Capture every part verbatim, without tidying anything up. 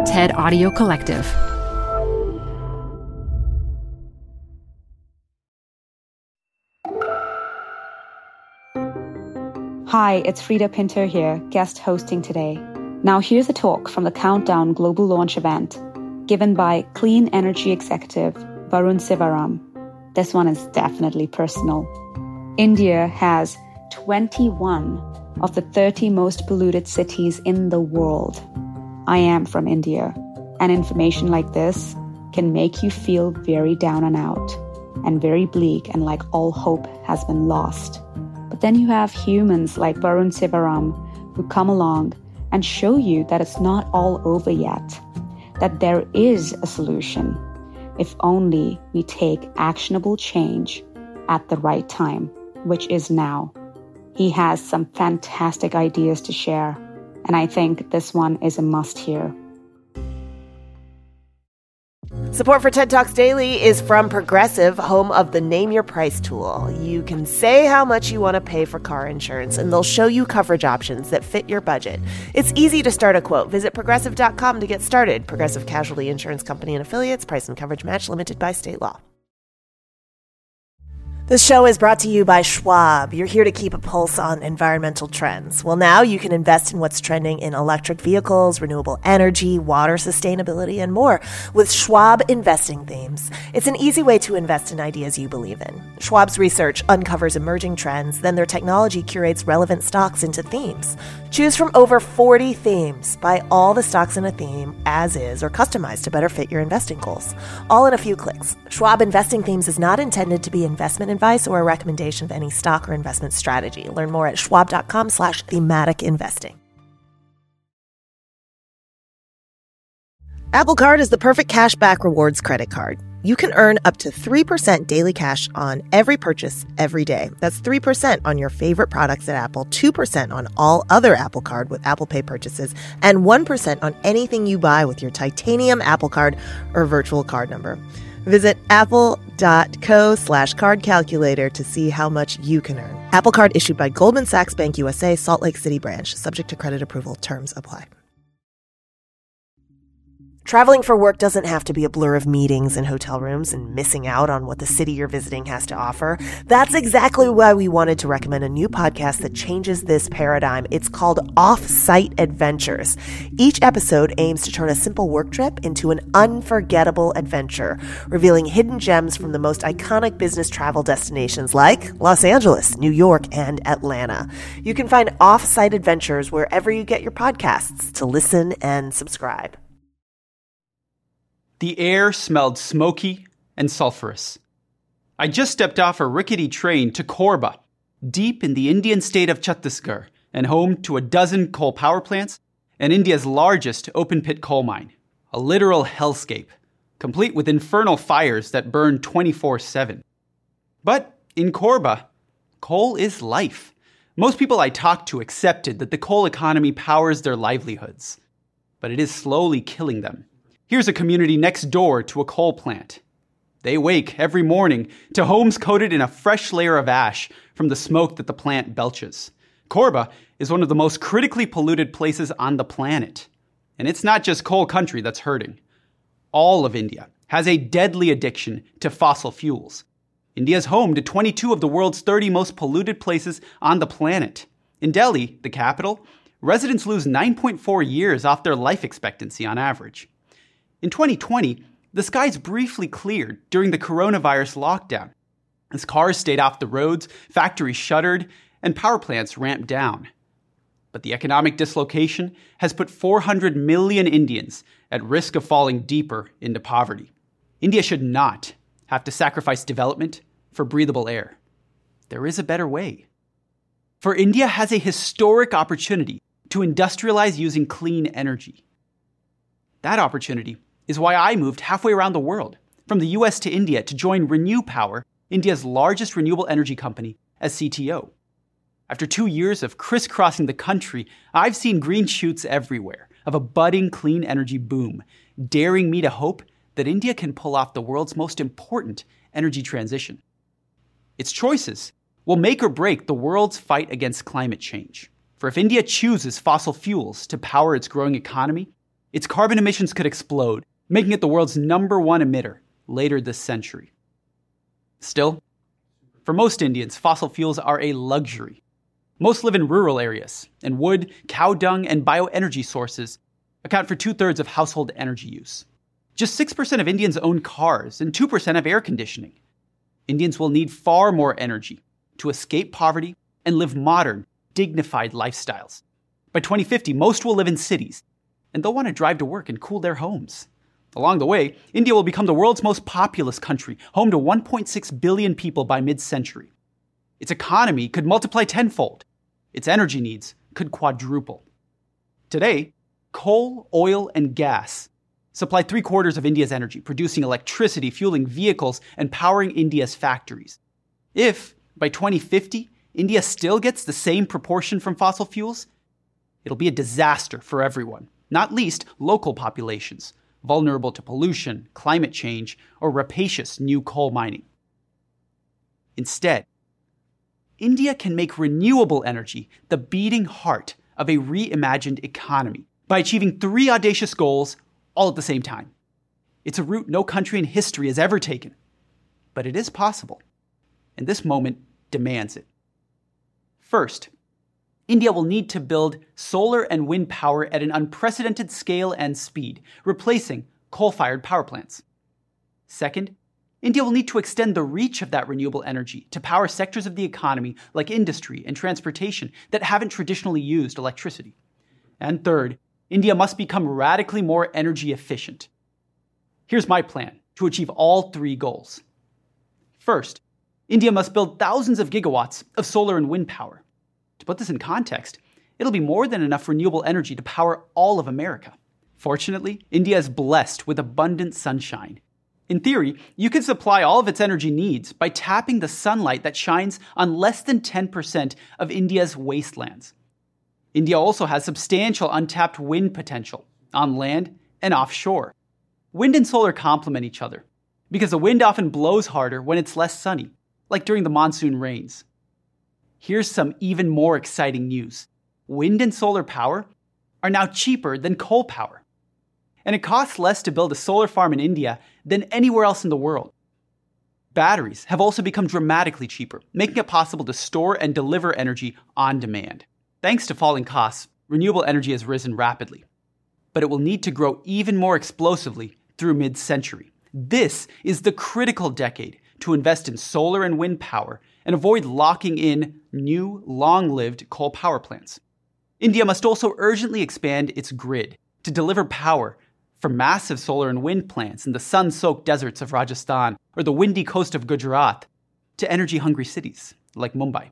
TED Audio Collective. Hi, it's Frida Pinter here, guest hosting today. Now here's a talk from the Countdown Global Launch event, given by Clean Energy Executive Varun Sivaram. This one is definitely personal. India has twenty-one of the thirty most polluted cities in the world. I am from India, and information like this can make you feel very down and out, and very bleak and like all hope has been lost. But then you have humans like Varun Sivaram who come along and show you that it's not all over yet, that there is a solution, if only we take actionable change at the right time, which is now. He has some fantastic ideas to share, and I think this one is a must hear. Support for TED Talks Daily is from Progressive, home of the Name Your Price tool. You can say how much you want to pay for car insurance, and they'll show you coverage options that fit your budget. It's easy to start a quote. Visit progressive dot com to get started. Progressive Casualty Insurance Company and Affiliates. Price and coverage match limited by state law. This show is brought to you by Schwab. You're here to keep a pulse on environmental trends. Well, now you can invest in what's trending in electric vehicles, renewable energy, water sustainability, and more with Schwab Investing Themes. It's an easy way to invest in ideas you believe in. Schwab's research uncovers emerging trends, then their technology curates relevant stocks into themes. Choose from over forty themes. Buy all the stocks in a theme as is or customized to better fit your investing goals. All in a few clicks. Schwab Investing Themes is not intended to be investment advice or a recommendation of any stock or investment strategy. Learn more at schwab.com slash thematic investing. Apple Card is the perfect cashback rewards credit card. You can earn up to three percent daily cash on every purchase every day. That's three percent on your favorite products at Apple, two percent on all other Apple Card with Apple Pay purchases, and one percent on anything you buy with your titanium Apple Card or virtual card number. Visit apple.co slash card calculator to see how much you can earn. Apple Card issued by Goldman Sachs Bank U S A, Salt Lake City branch. Subject to credit approval. Terms apply. Traveling for work doesn't have to be a blur of meetings and hotel rooms and missing out on what the city you're visiting has to offer. That's exactly why we wanted to recommend a new podcast that changes this paradigm. It's called Off-Site Adventures. Each episode aims to turn a simple work trip into an unforgettable adventure, revealing hidden gems from the most iconic business travel destinations like Los Angeles, New York, and Atlanta. You can find Off-Site Adventures wherever you get your podcasts to listen and subscribe. The air smelled smoky and sulfurous. I just stepped off a rickety train to Korba, deep in the Indian state of Chhattisgarh, and home to a dozen coal power plants and India's largest open-pit coal mine, a literal hellscape, complete with infernal fires that burn twenty-four seven. But in Korba, coal is life. Most people I talked to accepted that the coal economy powers their livelihoods, but it is slowly killing them. Here's a community next door to a coal plant. They wake every morning to homes coated in a fresh layer of ash from the smoke that the plant belches. Korba is one of the most critically polluted places on the planet. And it's not just coal country that's hurting. All of India has a deadly addiction to fossil fuels. India is home to twenty-two of the world's thirty most polluted places on the planet. In Delhi, the capital, residents lose nine point four years off their life expectancy on average. In twenty twenty, the skies briefly cleared during the coronavirus lockdown, as cars stayed off the roads, factories shuttered, and power plants ramped down. But the economic dislocation has put four hundred million Indians at risk of falling deeper into poverty. India should not have to sacrifice development for breathable air. There is a better way. For India has a historic opportunity to industrialize using clean energy. That opportunity is why I moved halfway around the world, from the U S to India, to join Renew Power, India's largest renewable energy company, as C T O. After two years of crisscrossing the country, I've seen green shoots everywhere of a budding clean energy boom, daring me to hope that India can pull off the world's most important energy transition. Its choices will make or break the world's fight against climate change. For if India chooses fossil fuels to power its growing economy, its carbon emissions could explode, making it the world's number one emitter later this century. Still, for most Indians, fossil fuels are a luxury. Most live in rural areas, and wood, cow dung, and bioenergy sources account for two-thirds of household energy use. Just six percent of Indians own cars, and two percent have air conditioning. Indians will need far more energy to escape poverty and live modern, dignified lifestyles. By twenty fifty, most will live in cities, and they'll want to drive to work and cool their homes. Along the way, India will become the world's most populous country, home to one point six billion people by mid-century. Its economy could multiply tenfold. Its energy needs could quadruple. Today, coal, oil, and gas supply three-quarters of India's energy, producing electricity, fueling vehicles, and powering India's factories. If, by twenty fifty, India still gets the same proportion from fossil fuels, it'll be a disaster for everyone, not least local populations, vulnerable to pollution, climate change, or rapacious new coal mining. Instead, India can make renewable energy the beating heart of a reimagined economy by achieving three audacious goals all at the same time. It's a route no country in history has ever taken, but it is possible, and this moment demands it. First, India will need to build solar and wind power at an unprecedented scale and speed, replacing coal-fired power plants. Second, India will need to extend the reach of that renewable energy to power sectors of the economy like industry and transportation that haven't traditionally used electricity. And third, India must become radically more energy efficient. Here's my plan to achieve all three goals. First, India must build thousands of gigawatts of solar and wind power. To put this in context, it'll be more than enough renewable energy to power all of America. Fortunately, India is blessed with abundant sunshine. In theory, you can supply all of its energy needs by tapping the sunlight that shines on less than ten percent of India's wastelands. India also has substantial untapped wind potential on land and offshore. Wind and solar complement each other because the wind often blows harder when it's less sunny, like during the monsoon rains. Here's some even more exciting news. Wind and solar power are now cheaper than coal power. And it costs less to build a solar farm in India than anywhere else in the world. Batteries have also become dramatically cheaper, making it possible to store and deliver energy on demand. Thanks to falling costs, renewable energy has risen rapidly. But it will need to grow even more explosively through mid-century. This is the critical decade to invest in solar and wind power and avoid locking in new, long-lived coal power plants. India must also urgently expand its grid to deliver power from massive solar and wind plants in the sun-soaked deserts of Rajasthan or the windy coast of Gujarat to energy-hungry cities like Mumbai.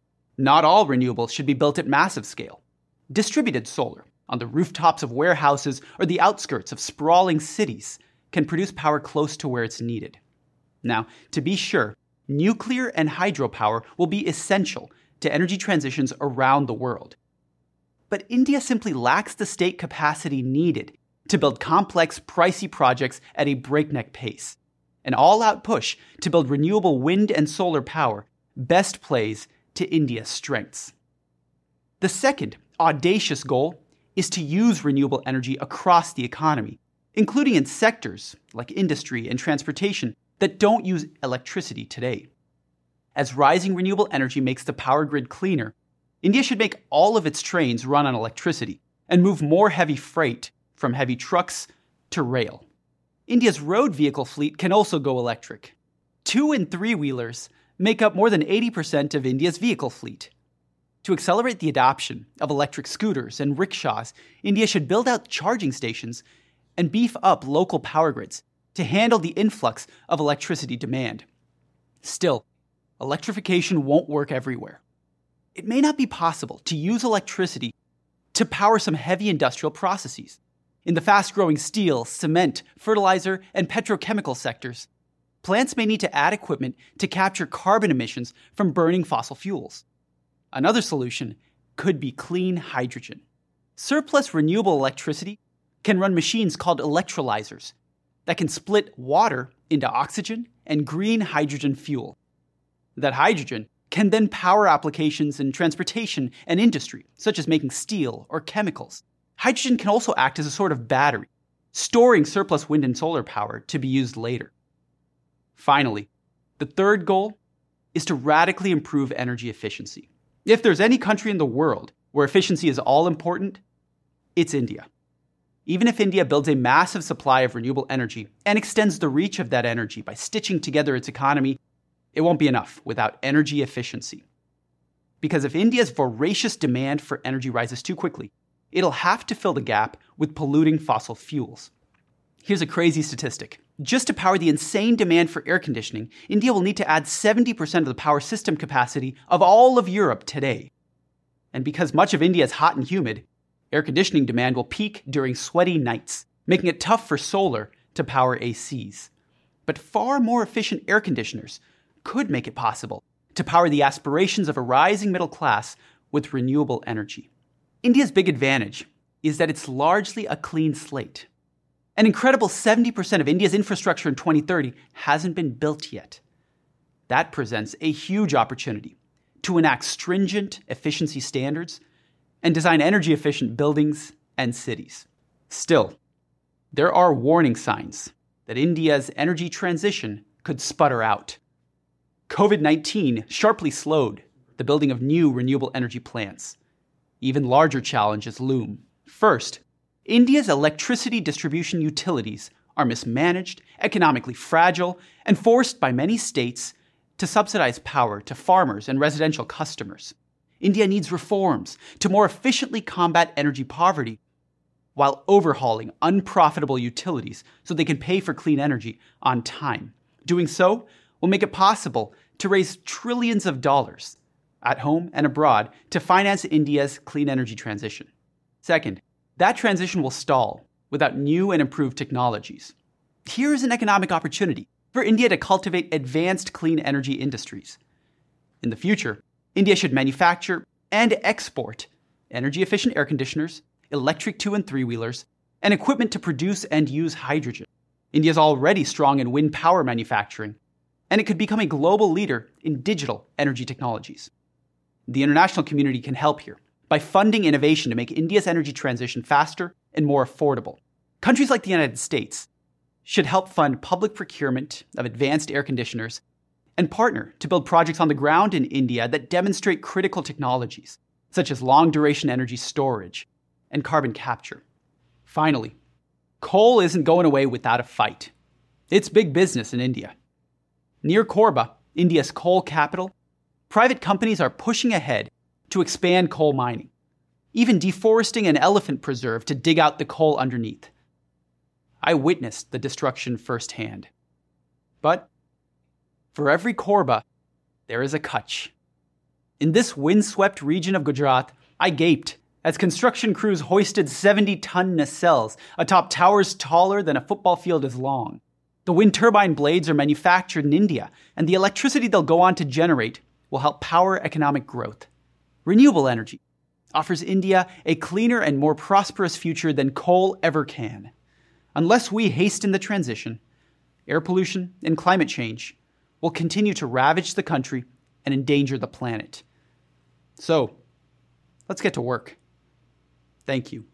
Not all renewables should be built at massive scale. Distributed solar on the rooftops of warehouses or the outskirts of sprawling cities can produce power close to where it's needed. Now, to be sure, nuclear and hydropower will be essential to energy transitions around the world. But India simply lacks the state capacity needed to build complex, pricey projects at a breakneck pace. An all-out push to build renewable wind and solar power best plays to India's strengths. The second audacious goal is to use renewable energy across the economy, including in sectors like industry and transportation that don't use electricity today. As rising renewable energy makes the power grid cleaner, India should make all of its trains run on electricity and move more heavy freight from heavy trucks to rail. India's road vehicle fleet can also go electric. Two and three-wheelers make up more than eighty percent of India's vehicle fleet. To accelerate the adoption of electric scooters and rickshaws, India should build out charging stations and beef up local power grids to handle the influx of electricity demand. Still, electrification won't work everywhere. It may not be possible to use electricity to power some heavy industrial processes. In the fast-growing steel, cement, fertilizer, and petrochemical sectors, plants may need to add equipment to capture carbon emissions from burning fossil fuels. Another solution could be clean hydrogen. Surplus renewable electricity can run machines called electrolyzers that can split water into oxygen and green hydrogen fuel. That hydrogen can then power applications in transportation and industry, such as making steel or chemicals. hydrogen can also act as a sort of battery, storing surplus wind and solar power to be used later. Finally, the third goal is to radically improve energy efficiency. If there's any country in the world where efficiency is all important, it's India. Even if India builds a massive supply of renewable energy and extends the reach of that energy by stitching together its economy, it won't be enough without energy efficiency. Because if India's voracious demand for energy rises too quickly, it'll have to fill the gap with polluting fossil fuels. Here's a crazy statistic. Just to power the insane demand for air conditioning, India will need to add seventy percent of the power system capacity of all of Europe today. And because much of India is hot and humid, air conditioning demand will peak during sweaty nights, making it tough for solar to power A Cs. But far more efficient air conditioners could make it possible to power the aspirations of a rising middle class with renewable energy. India's big advantage is that it's largely a clean slate. An incredible seventy percent of India's infrastructure in twenty thirty hasn't been built yet. That presents a huge opportunity to enact stringent efficiency standards and design energy-efficient buildings and cities. Still, there are warning signs that India's energy transition could sputter out. covid nineteen sharply slowed the building of new renewable energy plants. Even larger challenges loom. First, India's electricity distribution utilities are mismanaged, economically fragile, and forced by many states to subsidize power to farmers and residential customers. India needs reforms to more efficiently combat energy poverty while overhauling unprofitable utilities so they can pay for clean energy on time. Doing so will make it possible to raise trillions of dollars at home and abroad to finance India's clean energy transition. Second, that transition will stall without new and improved technologies. Here is an economic opportunity for India to cultivate advanced clean energy industries. In the future, India should manufacture and export energy-efficient air conditioners, electric two- and three-wheelers, and equipment to produce and use hydrogen. India is already strong in wind power manufacturing, and it could become a global leader in digital energy technologies. The international community can help here by funding innovation to make India's energy transition faster and more affordable. Countries like the United States should help fund public procurement of advanced air conditioners and partner to build projects on the ground in India that demonstrate critical technologies, such as long-duration energy storage and carbon capture. Finally, coal isn't going away without a fight. It's big business in India. Near Korba, India's coal capital, private companies are pushing ahead to expand coal mining, even deforesting an elephant preserve to dig out the coal underneath. I witnessed the destruction firsthand. But for every Korba, there is a Kutch. In this windswept region of Gujarat, I gaped as construction crews hoisted seventy-ton nacelles atop towers taller than a football field is long. The wind turbine blades are manufactured in India, and the electricity they'll go on to generate will help power economic growth. Renewable energy offers India a cleaner and more prosperous future than coal ever can. Unless we hasten the transition, air pollution and climate change will continue to ravage the country and endanger the planet. So, let's get to work. Thank you.